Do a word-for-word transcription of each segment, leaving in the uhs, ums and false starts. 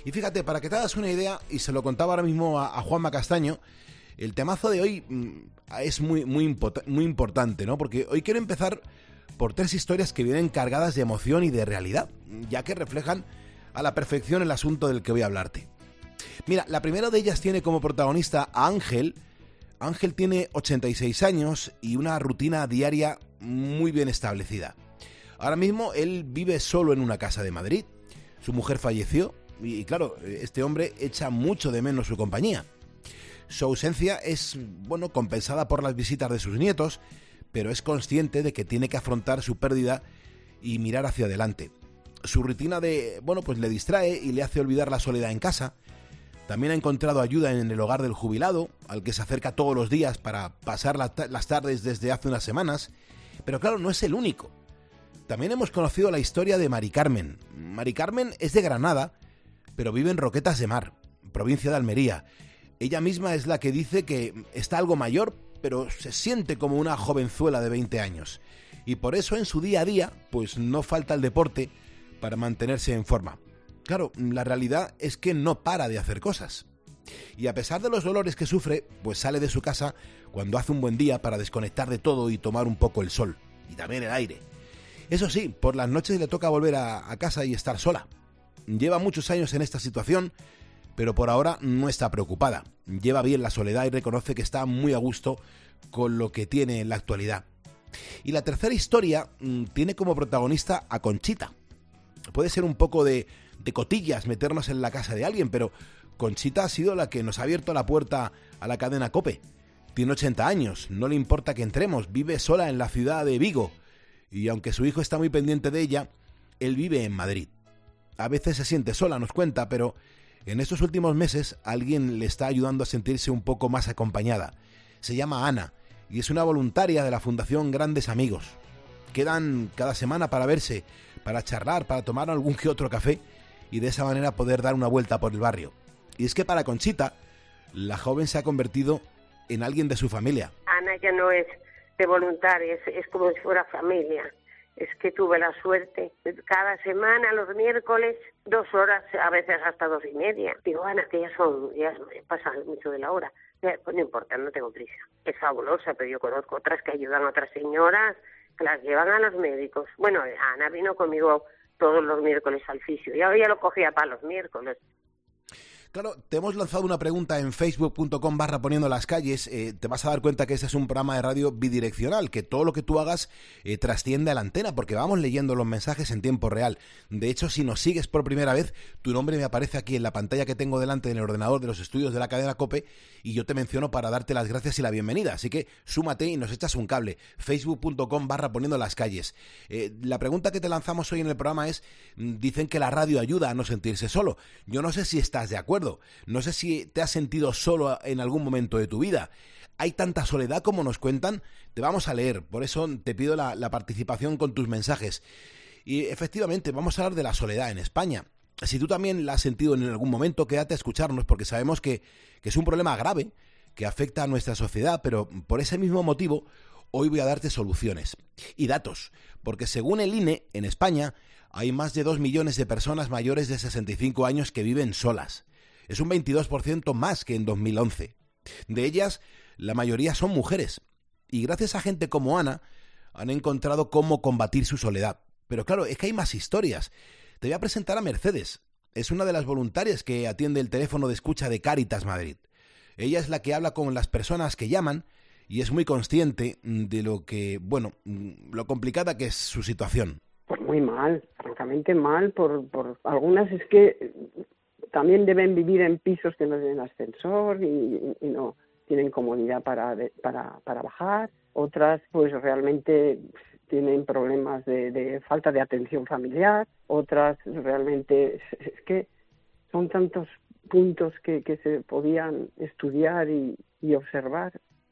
Y fíjate, para que te hagas una idea, y se lo contaba ahora mismo a, a Juanma Castaño, el temazo de hoy mmm, es muy, muy, import- muy importante, ¿no? Porque hoy quiero empezar por tres historias que vienen cargadas de emoción y de realidad, ya que reflejan a la perfección el asunto del que voy a hablarte. Mira, la primera de ellas tiene como protagonista a Ángel. Ángel tiene ochenta y seis años y una rutina diaria muy bien establecida. Ahora mismo él vive solo en una casa de Madrid. Su mujer falleció y, claro, este hombre echa mucho de menos su compañía. Su ausencia es, bueno, compensada por las visitas de sus nietos, pero es consciente de que tiene que afrontar su pérdida y mirar hacia adelante. Su rutina de, bueno, pues le distrae y le hace olvidar la soledad en casa. También ha encontrado ayuda en el hogar del jubilado, al que se acerca todos los días para pasar la ta- las tardes desde hace unas semanas. Pero claro, no es el único. También hemos conocido la historia de Mari Carmen. Mari Carmen es de Granada, pero vive en Roquetas de Mar, provincia de Almería. Ella misma es la que dice que está algo mayor, pero se siente como una jovenzuela de veinte años. Y por eso en su día a día, pues no falta el deporte para mantenerse en forma. Claro, la realidad es que no para de hacer cosas. Y a pesar de los dolores que sufre, pues sale de su casa cuando hace un buen día para desconectar de todo y tomar un poco el sol. Y también el aire. Eso sí, por las noches le toca volver a, a casa y estar sola. Lleva muchos años en esta situación, pero por ahora no está preocupada. Lleva bien la soledad y reconoce que está muy a gusto con lo que tiene en la actualidad. Y la tercera historia mmm, tiene como protagonista a Conchita. Puede ser un poco de, de cotillas meternos en la casa de alguien, pero Conchita ha sido la que nos ha abierto la puerta a la cadena COPE. Tiene ochenta años, no le importa que entremos, vive sola en la ciudad de Vigo. Y aunque su hijo está muy pendiente de ella, él vive en Madrid. A veces se siente sola, nos cuenta, pero en estos últimos meses alguien le está ayudando a sentirse un poco más acompañada. Se llama Ana y es una voluntaria de la Fundación Grandes Amigos. Quedan cada semana para verse, para charlar, para tomar algún que otro café y de esa manera poder dar una vuelta por el barrio. Y es que para Conchita, la joven se ha convertido en alguien de su familia. Ana ya no es de voluntaria, es, es como si fuera familia. Es que tuve la suerte, cada semana, los miércoles, dos horas, a veces hasta dos y media. Digo, Ana, que ya son, ya pasa mucho de la hora. Pues no importa, no tengo prisa. Es fabulosa, pero yo conozco otras que ayudan a otras señoras, que las llevan a los médicos. Bueno, Ana vino conmigo todos los miércoles al fisio. Ya, ya lo cogía para los miércoles. Claro, te hemos lanzado una pregunta en facebook punto com barra poniendo las calles. Eh, te vas a dar cuenta que este es un programa de radio bidireccional, que todo lo que tú hagas eh, trasciende a la antena, porque vamos leyendo los mensajes en tiempo real. De hecho, si nos sigues por primera vez, tu nombre me aparece aquí en la pantalla que tengo delante en el ordenador de los estudios de la cadena COPE y yo te menciono para darte las gracias y la bienvenida. Así que súmate y nos echas un cable. facebook punto com barra poniendo las calles. Eh, la pregunta que te lanzamos hoy en el programa es, dicen que la radio ayuda a no sentirse solo. Yo no sé si estás de acuerdo. No sé si te has sentido solo en algún momento de tu vida. Hay tanta soledad como nos cuentan. Te vamos a leer, por eso te pido la, la participación con tus mensajes. Y efectivamente, vamos a hablar de la soledad en España. Si tú también la has sentido en algún momento, quédate a escucharnos, porque sabemos que, que es un problema grave que afecta a nuestra sociedad, pero por ese mismo motivo, hoy voy a darte soluciones y datos, porque según el I N E, en España hay más de dos millones de personas mayores de sesenta y cinco años que viven solas. Es un veintidós por ciento más que en dos mil once. De ellas, la mayoría son mujeres. Y gracias a gente como Ana, han encontrado cómo combatir su soledad. Pero claro, es que hay más historias. Te voy a presentar a Mercedes. Es una de las voluntarias que atiende el teléfono de escucha de Cáritas Madrid. Ella es la que habla con las personas que llaman y es muy consciente de lo que, bueno, lo complicada que es su situación. Pues muy mal, francamente mal. Por, por algunas es que también deben vivir en pisos que no tienen ascensor y, y no tienen comodidad para, para, para bajar. Otras pues realmente tienen problemas de, de falta de atención familiar. Otras realmente, es, es que son tantos puntos que, que se podían estudiar y, y observar.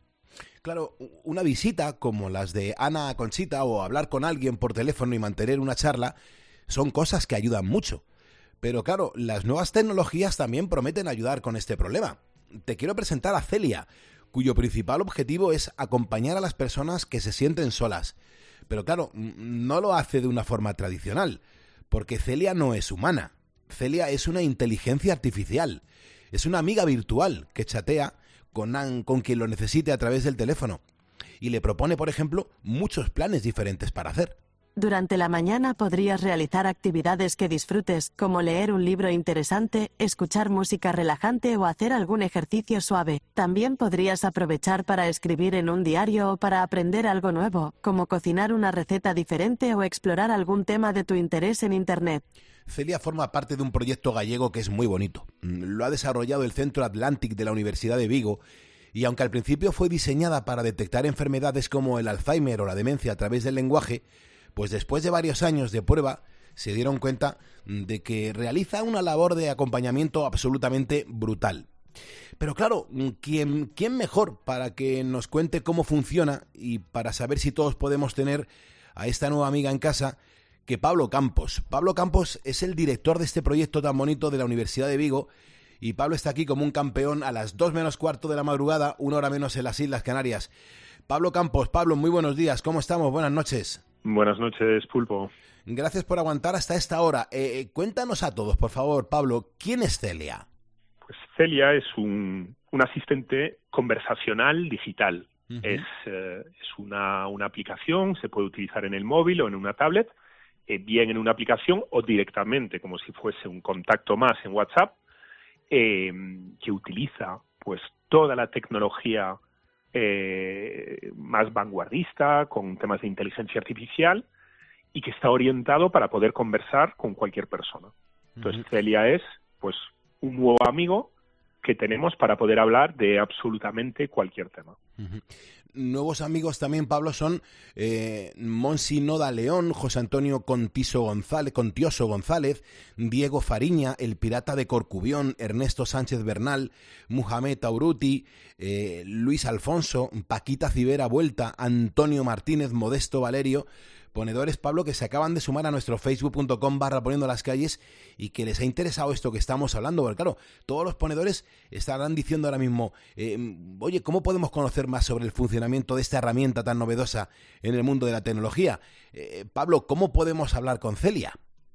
Claro, una visita como las de Ana a Conchita o hablar con alguien por teléfono y mantener una charla son cosas que ayudan mucho. Pero claro, las nuevas tecnologías también prometen ayudar con este problema. Te quiero presentar a Celia, cuyo principal objetivo es acompañar a las personas que se sienten solas. Pero claro, no lo hace de una forma tradicional, porque Celia no es humana. Celia es una inteligencia artificial, es una amiga virtual que chatea con, con quien lo necesite a través del teléfono y le propone, por ejemplo, muchos planes diferentes para hacer. Durante la mañana podrías realizar actividades que disfrutes, como leer un libro interesante, escuchar música relajante o hacer algún ejercicio suave. También podrías aprovechar para escribir en un diario o para aprender algo nuevo, como cocinar una receta diferente o explorar algún tema de tu interés en Internet. Celia forma parte de un proyecto gallego que es muy bonito. Lo ha desarrollado el Centro Atlantic de la Universidad de Vigo y aunque al principio fue diseñada para detectar enfermedades como el Alzheimer o la demencia a través del lenguaje, pues después de varios años de prueba se dieron cuenta de que realiza una labor de acompañamiento absolutamente brutal. Pero claro, ¿quién, quién mejor para que nos cuente cómo funciona y para saber si todos podemos tener a esta nueva amiga en casa que Pablo Campos? Pablo Campos es el director de este proyecto tan bonito de la Universidad de Vigo y Pablo está aquí como un campeón a las dos menos cuarto de la madrugada, una hora menos en las Islas Canarias. Pablo Campos, Pablo, muy buenos días, ¿cómo estamos? Buenas noches. Buenas noches, Pulpo. Gracias por aguantar hasta esta hora. Eh, cuéntanos a todos, por favor, Pablo, ¿quién es Celia? Pues Celia es un, un asistente conversacional digital. Uh-huh. Es, eh, es una, una aplicación, se puede utilizar en el móvil o en una tablet, eh, bien en una aplicación o directamente, como si fuese un contacto más en WhatsApp, eh, que utiliza pues toda la tecnología Eh, más vanguardista, con temas de inteligencia artificial y que está orientado para poder conversar con cualquier persona. Entonces, uh-huh. Celia es pues un nuevo amigo que tenemos para poder hablar de absolutamente cualquier tema. Uh-huh. Nuevos amigos también, Pablo, son eh, Monsi Noda León, José Antonio Contiso González, Contioso González, Diego Fariña, el Pirata de Corcubión, Ernesto Sánchez Bernal, Muhammad Auruti, eh, Luis Alfonso, Paquita Civera Vuelta, Antonio Martínez, Modesto Valerio, ponedores, Pablo, que se acaban de sumar a nuestro facebook.com barra poniendo las calles y que les ha interesado esto que estamos hablando, porque claro, todos los ponedores estarán diciendo ahora mismo, eh, oye, ¿cómo podemos conocer más sobre el funcionamiento de esta herramienta tan novedosa en el mundo de la tecnología? Eh, Pablo, ¿cómo podemos hablar con Celia?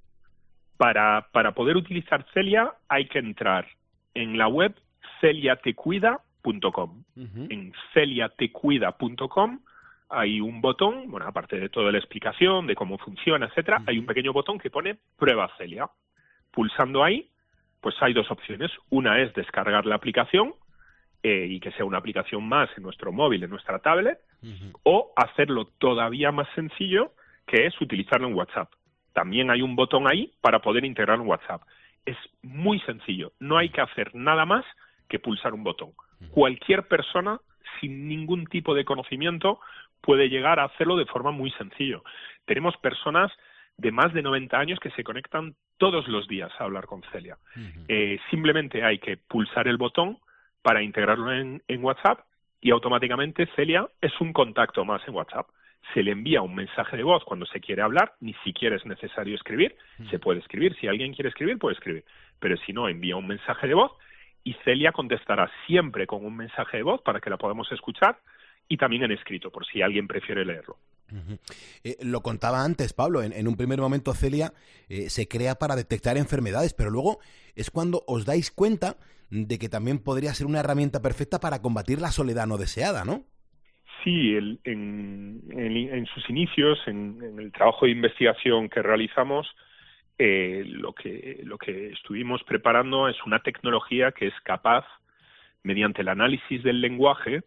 Para, para poder utilizar Celia hay que entrar en la web celia te cuida punto com. Uh-huh. En celia te cuida punto com hay un botón, bueno, aparte de toda la explicación de cómo funciona, etcétera, uh-huh. hay un pequeño botón que pone Prueba Celia. Pulsando ahí, pues hay dos opciones. Una es descargar la aplicación eh, y que sea una aplicación más en nuestro móvil, en nuestra tablet, uh-huh. o hacerlo todavía más sencillo, que es utilizarlo en WhatsApp. También hay un botón ahí para poder integrar en WhatsApp. Es muy sencillo, no hay que hacer nada más que pulsar un botón. Uh-huh. Cualquier persona sin ningún tipo de conocimiento puede llegar a hacerlo de forma muy sencillo. Tenemos personas de más de noventa años que se conectan todos los días a hablar con Celia. Uh-huh. Eh, simplemente hay que pulsar el botón para integrarlo en, en WhatsApp y automáticamente Celia es un contacto más en WhatsApp. Se le envía un mensaje de voz cuando se quiere hablar, ni siquiera es necesario escribir, uh-huh. se puede escribir, si alguien quiere escribir, puede escribir, pero si no, envía un mensaje de voz y Celia contestará siempre con un mensaje de voz para que la podamos escuchar y también en escrito, por si alguien prefiere leerlo. Uh-huh. Eh, lo contaba antes, Pablo, en, en un primer momento Celia eh, se crea para detectar enfermedades, pero luego es cuando os dais cuenta de que también podría ser una herramienta perfecta para combatir la soledad no deseada, ¿no? Sí, el, en, en, en sus inicios, en, en el trabajo de investigación que realizamos, eh, lo que, lo que estuvimos preparando es una tecnología que es capaz, mediante el análisis del lenguaje,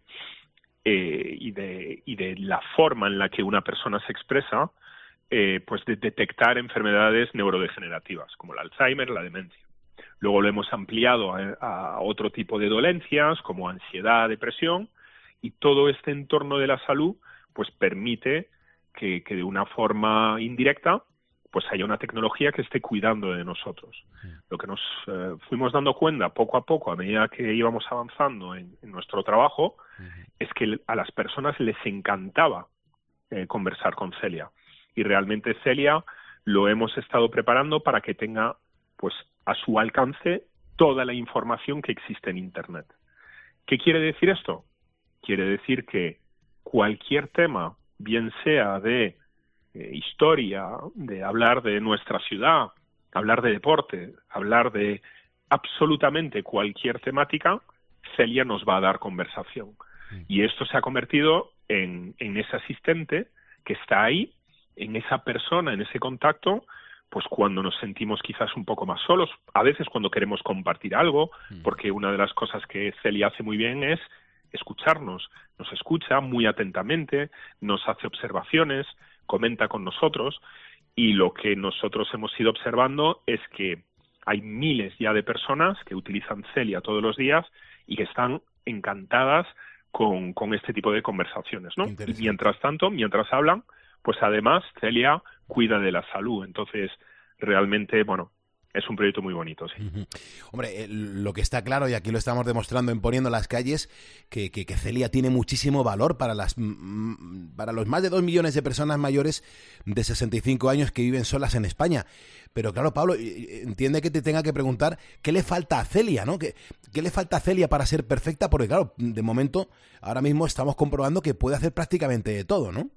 Eh, y de y de la forma en la que una persona se expresa, eh, pues de detectar enfermedades neurodegenerativas como el Alzheimer, la demencia. Luego lo hemos ampliado a, a otro tipo de dolencias como ansiedad, depresión, y todo este entorno de la salud pues permite que, que de una forma indirecta pues haya una tecnología que esté cuidando de nosotros. Lo que nos eh, fuimos dando cuenta poco a poco a medida que íbamos avanzando en, en nuestro trabajo uh-huh. es que a las personas les encantaba eh, conversar con Celia. Y realmente Celia lo hemos estado preparando para que tenga pues a su alcance toda la información que existe en Internet. ¿Qué quiere decir esto? Quiere decir que cualquier tema, bien sea de Eh, historia, de hablar de nuestra ciudad hablar de deporte, hablar de absolutamente cualquier temática, Celia nos va a dar conversación. Y esto se ha convertido en, en ese asistente que está ahí, en esa persona, en ese contacto, pues cuando nos sentimos quizás un poco más solos, a veces cuando queremos compartir algo, porque una de las cosas que Celia hace muy bien es escucharnos, nos escucha muy atentamente, nos hace observaciones, comenta con nosotros, y lo que nosotros hemos ido observando es que hay miles ya de personas que utilizan Celia todos los días y que están encantadas con, con este tipo de conversaciones, ¿no? Y mientras tanto, mientras hablan, pues además Celia cuida de la salud. Entonces, realmente, bueno, es un proyecto muy bonito, sí. Uh-huh. Hombre, eh, lo que está claro, y aquí lo estamos demostrando en Poniendo las Calles, que, que, que Celia tiene muchísimo valor para las para los más de dos millones de personas mayores de sesenta y cinco años que viven solas en España. Pero claro, Pablo, entiende que te tenga que preguntar qué le falta a Celia, ¿no? ¿Qué, qué le falta a Celia para ser perfecta? Porque claro, de momento, ahora mismo estamos comprobando que puede hacer prácticamente de todo, ¿no?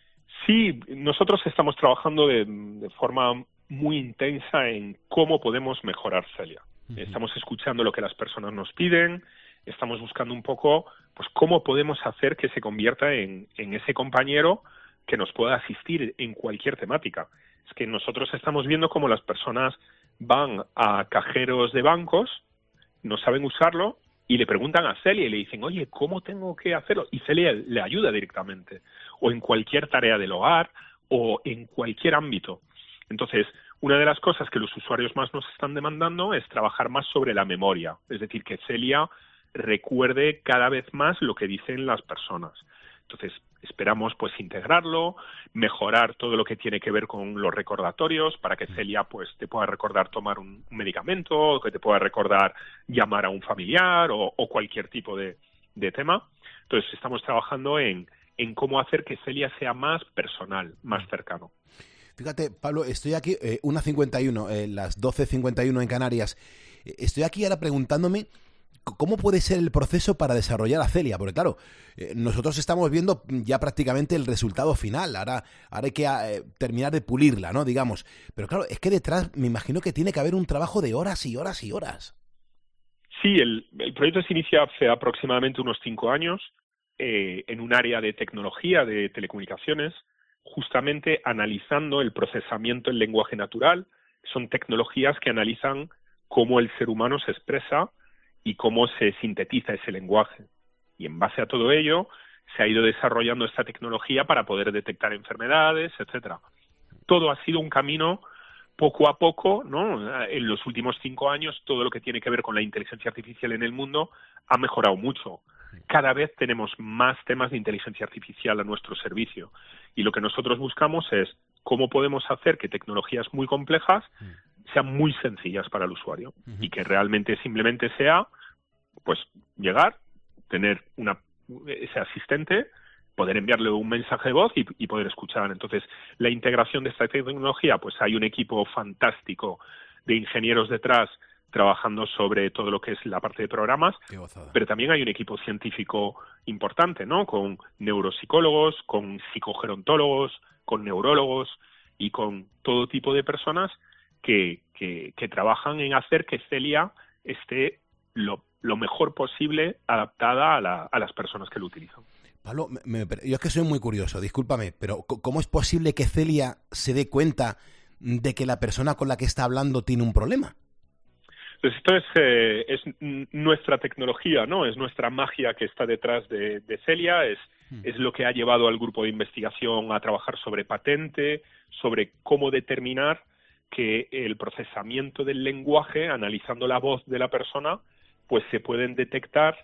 Sí, nosotros estamos trabajando de, de forma muy intensa en cómo podemos mejorar Celia. Uh-huh. Estamos escuchando lo que las personas nos piden, estamos buscando un poco pues cómo podemos hacer que se convierta en, en ese compañero que nos pueda asistir en cualquier temática. Es que nosotros estamos viendo cómo las personas van a cajeros de bancos, no saben usarlo, y le preguntan a Celia y le dicen, oye, ¿cómo tengo que hacerlo? Y Celia le ayuda directamente, o en cualquier tarea del hogar, o en cualquier ámbito. Entonces, una de las cosas que los usuarios más nos están demandando es trabajar más sobre la memoria, es decir, que Celia recuerde cada vez más lo que dicen las personas. Entonces, esperamos pues integrarlo, mejorar todo lo que tiene que ver con los recordatorios para que Celia pues te pueda recordar tomar un, un medicamento, que te pueda recordar llamar a un familiar o, o cualquier tipo de, de tema. Entonces, estamos trabajando en, en cómo hacer que Celia sea más personal, más cercano. Fíjate, Pablo, estoy aquí, eh, una cincuenta y uno, eh, las doce cincuenta y uno en Canarias. Eh, estoy aquí ahora preguntándome cómo puede ser el proceso para desarrollar a Celia, porque claro, eh, nosotros estamos viendo ya prácticamente el resultado final, ahora, ahora hay que eh, terminar de pulirla, ¿no? Digamos, pero claro, es que detrás me imagino que tiene que haber un trabajo de horas y horas y horas. Sí, el, el proyecto se inicia hace aproximadamente unos cinco años eh, en un área de tecnología, de telecomunicaciones, justamente analizando el procesamiento en lenguaje natural. Son tecnologías que analizan cómo el ser humano se expresa y cómo se sintetiza ese lenguaje. Y en base a todo ello, se ha ido desarrollando esta tecnología para poder detectar enfermedades, etcétera. Todo ha sido un camino poco a poco, ¿no? En los últimos cinco años, todo lo que tiene que ver con la inteligencia artificial en el mundo ha mejorado mucho. Cada vez tenemos más temas de inteligencia artificial a nuestro servicio. Y lo que nosotros buscamos es cómo podemos hacer que tecnologías muy complejas sean muy sencillas para el usuario uh-huh. y que realmente simplemente sea pues llegar, tener una ese asistente, poder enviarle un mensaje de voz y, y poder escuchar. Entonces, la integración de esta tecnología, pues hay un equipo fantástico de ingenieros detrás trabajando sobre todo lo que es la parte de programas, pero también hay un equipo científico importante, ¿no? Con neuropsicólogos, con psicogerontólogos, con neurólogos y con todo tipo de personas que, que, que trabajan en hacer que Celia esté lo, lo mejor posible adaptada a, la, a las personas que lo utilizan. Pablo, me, me, yo es que soy muy curioso, discúlpame, pero ¿cómo es posible que Celia se dé cuenta de que la persona con la que está hablando tiene un problema? Pues esto es, eh, es nuestra tecnología, ¿no? Es nuestra magia que está detrás de, de Celia, es, mm. es lo que ha llevado al grupo de investigación a trabajar sobre patente, sobre cómo determinar que el procesamiento del lenguaje, analizando la voz de la persona, pues se pueden detectar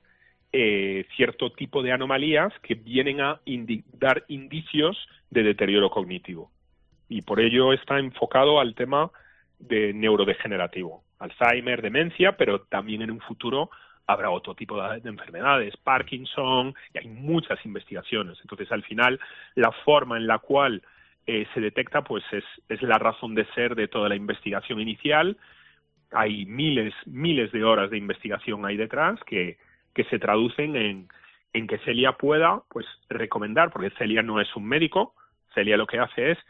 eh, cierto tipo de anomalías que vienen a indi- dar indicios de deterioro cognitivo. Y por ello está enfocado al tema de neurodegenerativo. Alzheimer, demencia, pero también en un futuro habrá otro tipo de, de enfermedades, Parkinson, y hay muchas investigaciones. Entonces, al final, la forma en la cual eh, se detecta, pues es, es la razón de ser de toda la investigación inicial. Hay miles, miles de horas de investigación ahí detrás que, que se traducen en, en que Celia pueda, pues, recomendar, porque Celia no es un médico, Celia lo que hace es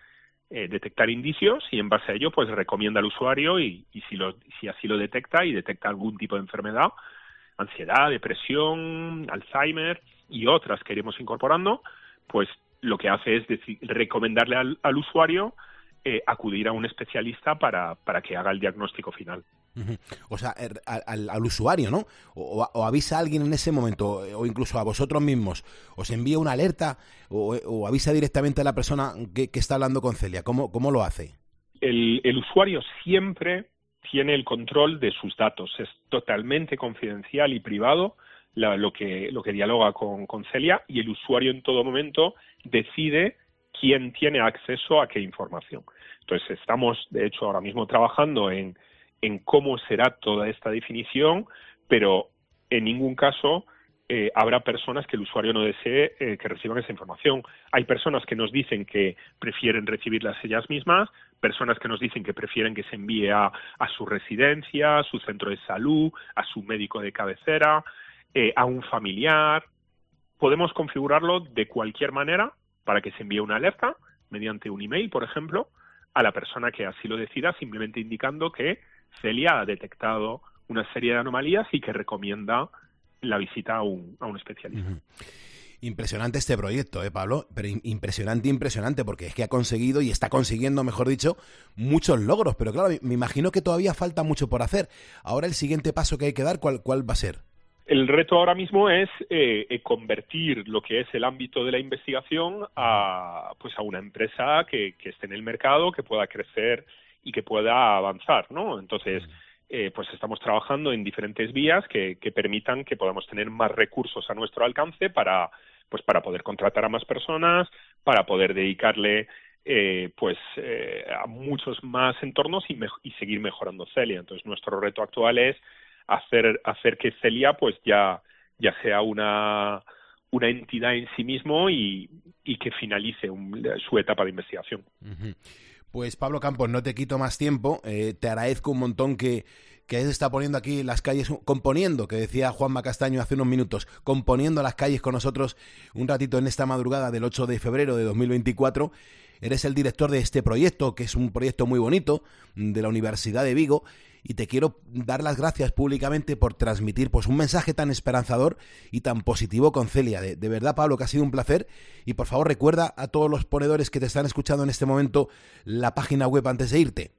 eh, detectar indicios y en base a ello pues recomienda al usuario y, y si, lo, si así lo detecta y detecta algún tipo de enfermedad, ansiedad, depresión, Alzheimer y otras que iremos incorporando, pues lo que hace es decir, recomendarle al, al usuario eh, acudir a un especialista para, para que haga el diagnóstico final. Uh-huh. O sea, al, al usuario, ¿no? O, o avisa a alguien en ese momento, o incluso a vosotros mismos, os envía una alerta o, o avisa directamente a la persona que, que está hablando con Celia. ¿Cómo, cómo lo hace? El, el usuario siempre tiene el control de sus datos. Es totalmente confidencial y privado la, lo, que, lo que dialoga con, con Celia, y el usuario en todo momento decide quién tiene acceso a qué información. Entonces, estamos, de hecho, ahora mismo trabajando en, en cómo será toda esta definición, pero en ningún caso eh, habrá personas que el usuario no desee eh, que reciban esa información. Hay personas que nos dicen que prefieren recibirlas ellas mismas, personas que nos dicen que prefieren que se envíe a, a su residencia, a su centro de salud, a su médico de cabecera, eh, a un familiar. Podemos configurarlo de cualquier manera para que se envíe una alerta mediante un email, por ejemplo, a la persona que así lo decida, simplemente indicando que Celia ha detectado una serie de anomalías y que recomienda la visita a un, a un especialista. Uh-huh. Impresionante este proyecto, ¿eh, Pablo? Pero impresionante, impresionante, porque es que ha conseguido y está consiguiendo, mejor dicho, muchos logros. Pero claro, me imagino que todavía falta mucho por hacer. Ahora el siguiente paso que hay que dar, ¿cuál, cuál va a ser? El reto ahora mismo es eh, eh, convertir lo que es el ámbito de la investigación a, pues a una empresa que, que esté en el mercado, que pueda crecer y que pueda avanzar, ¿no? Entonces, eh, pues estamos trabajando en diferentes vías que, que permitan que podamos tener más recursos a nuestro alcance para, pues para poder contratar a más personas, para poder dedicarle eh, pues eh, a muchos más entornos y, me, y seguir mejorando Celia. Entonces, nuestro reto actual es hacer hacer que Celia pues ya ya sea una una entidad en sí mismo y, y que finalice un, su etapa de investigación. Uh-huh. Pues Pablo Campos, no te quito más tiempo, eh, te agradezco un montón que que se está poniendo aquí las calles, componiendo, que decía Juanma Castaño hace unos minutos, componiendo las calles con nosotros un ratito en esta madrugada del ocho de febrero de dos mil veinticuatro. Eres el director de este proyecto, que es un proyecto muy bonito, de la Universidad de Vigo, y te quiero dar las gracias públicamente por transmitir pues un mensaje tan esperanzador y tan positivo con Celia. De, de verdad, Pablo, que ha sido un placer, y por favor recuerda a todos los ponedores que te están escuchando en este momento la página web antes de irte.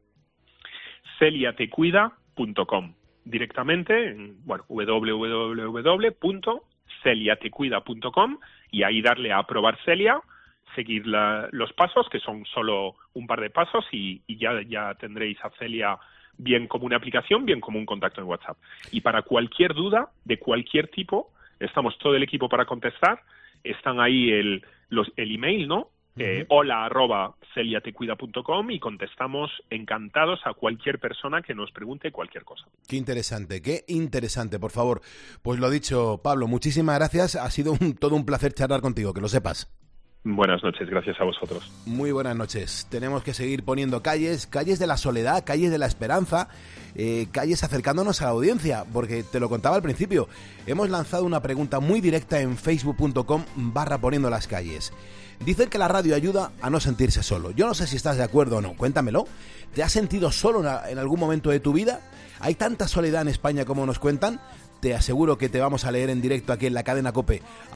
celia te cuida punto com, directamente en bueno, doble u doble u doble u punto celia te cuida punto com, y ahí darle a aprobar Celia, seguir la, los pasos, que son solo un par de pasos, y, y ya, ya tendréis a Celia bien como una aplicación, bien como un contacto en WhatsApp. Y para cualquier duda, de cualquier tipo, estamos todo el equipo para contestar. Están ahí el, los, el email, ¿no? Uh-huh. Eh, hola arroba celia te cuida punto com, y contestamos encantados a cualquier persona que nos pregunte cualquier cosa. Qué interesante, qué interesante, por favor. Pues lo dicho, Pablo, muchísimas gracias. Ha sido un, todo un placer charlar contigo, que lo sepas. Buenas noches, gracias a vosotros. Muy buenas noches. Tenemos que seguir poniendo calles, calles de la soledad, calles de la esperanza, eh, calles acercándonos a la audiencia, porque te lo contaba al principio, hemos lanzado una pregunta muy directa en facebook punto com barra poniendo las calles. Dicen que la radio ayuda a no sentirse solo. Yo no sé si estás de acuerdo o no, cuéntamelo. ¿Te has sentido solo en algún momento de tu vida? ¿Hay tanta soledad en España como nos cuentan? Te aseguro que te vamos a leer en directo aquí en la cadena COPE